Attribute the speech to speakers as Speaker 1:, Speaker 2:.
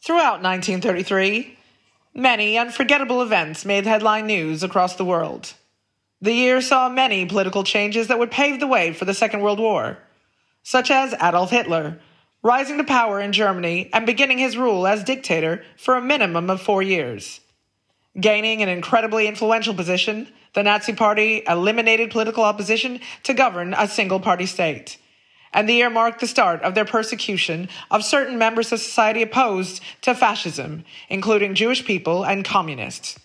Speaker 1: Throughout 1933, many unforgettable events made headline news across the world. The year saw many political changes that would pave the way for the Second World War, such as Adolf Hitler, rising to power in Germany and beginning his rule as dictator for a minimum of 4 years. Gaining an incredibly influential position, the Nazi Party eliminated political opposition to govern a single-party state. And the year marked the start of their persecution of certain members of society opposed to fascism, including Jewish people and communists.